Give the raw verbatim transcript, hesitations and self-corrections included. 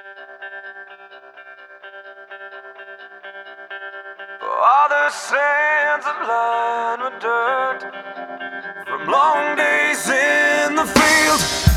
All the sands are lined with dirt from long days in the field.